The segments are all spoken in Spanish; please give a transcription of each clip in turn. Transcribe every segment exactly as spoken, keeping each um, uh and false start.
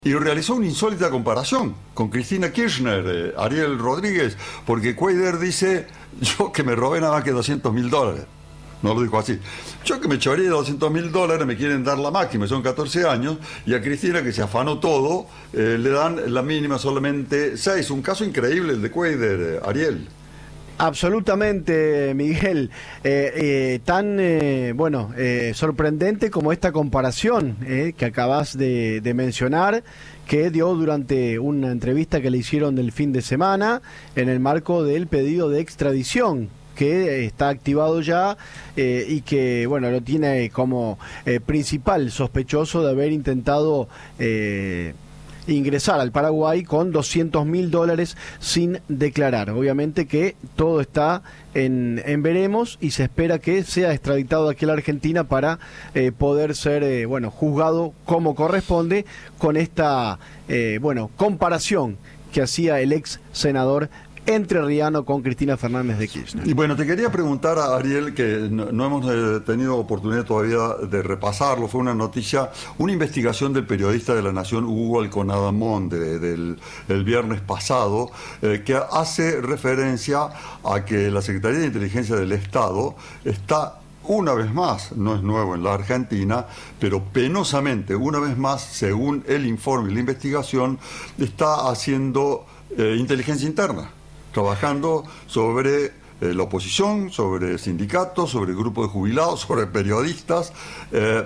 Y realizó una insólita comparación con Cristina Kirchner, eh, Ariel Rodríguez, porque Cuéllar dice, yo que me robé nada más que doscientos mil dólares. No lo dijo así. Yo que me choré doscientos mil dólares, me quieren dar la máxima, son catorce años, y a Cristina, que se afanó todo, eh, le dan la mínima solamente seis. Un caso increíble el de Cuéllar, eh, Ariel. Absolutamente, Miguel. Eh, eh, tan, eh, bueno, eh, sorprendente como esta comparación eh, que acabas de, de mencionar, que dio durante una entrevista que le hicieron del fin de semana en el marco del pedido de extradición que está activado ya eh, y que, bueno, lo tiene como eh, principal sospechoso de haber intentado Eh, ingresar al Paraguay con doscientos mil dólares sin declarar. Obviamente que todo está en, en veremos y se espera que sea extraditado aquí a la Argentina para eh, poder ser eh, bueno, juzgado como corresponde con esta eh, bueno, comparación que hacía el ex senador entrerriano con Cristina Fernández de Kirchner. Y bueno, te quería preguntar a Ariel, que no, no hemos eh, tenido oportunidad todavía de repasarlo, fue una noticia, una investigación del periodista de La Nación, Hugo Alconadamón, de, del el viernes pasado, eh, que hace referencia a que la Secretaría de Inteligencia del Estado está, una vez más, no es nuevo en la Argentina, pero penosamente, una vez más, según el informe y la investigación, está haciendo eh, inteligencia interna, trabajando sobre eh, la oposición, sobre sindicatos, sobre grupos de jubilados, sobre periodistas. Eh,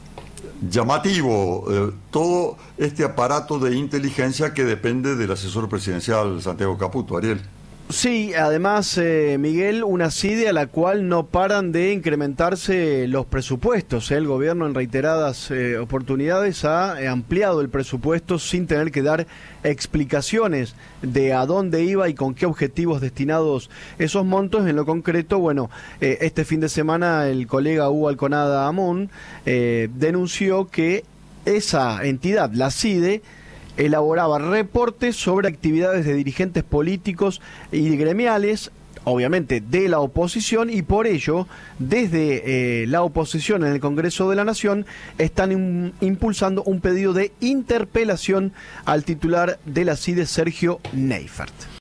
llamativo eh, todo este aparato de inteligencia que depende del asesor presidencial Santiago Caputo. Ariel. Sí, además, eh, Miguel, una C I D E a la cual no paran de incrementarse los presupuestos. El gobierno en reiteradas eh, oportunidades ha eh, ampliado el presupuesto sin tener que dar explicaciones de a dónde iba y con qué objetivos destinados esos montos. En lo concreto, bueno, eh, este fin de semana el colega Hugo Alconada Amón eh, denunció que esa entidad, la C I D E, elaboraba reportes sobre actividades de dirigentes políticos y gremiales, obviamente de la oposición, y por ello, desde eh, la oposición en el Congreso de la Nación, están in, impulsando un pedido de interpelación al titular de la C I D E, Sergio Neifert.